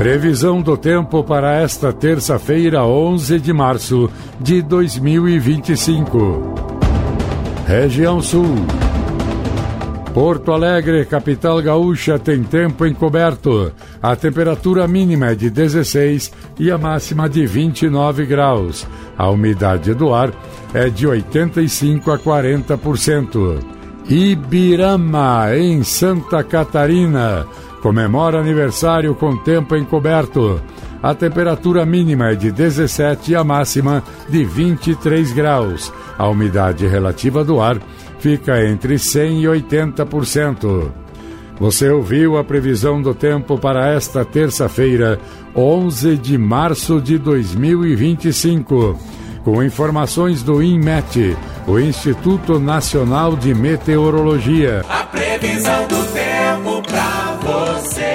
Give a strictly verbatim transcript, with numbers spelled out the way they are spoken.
Previsão do tempo para esta terça-feira, onze de março de dois mil e vinte e cinco. Região Sul. Porto Alegre, capital gaúcha, tem tempo encoberto. A temperatura mínima é de dezesseis e a máxima de vinte e nove graus. A umidade do ar é de oitenta e cinco a quarenta por cento. Ibirama, em Santa Catarina, comemora aniversário com tempo encoberto. A temperatura mínima é de dezessete e a máxima de vinte e três graus. A umidade relativa do ar fica entre cem e oitenta por cento. Você ouviu a previsão do tempo para esta terça-feira, onze de março de dois mil e vinte e cinco. Com informações do INMET, o Instituto Nacional de Meteorologia. A previsão do tempo para você.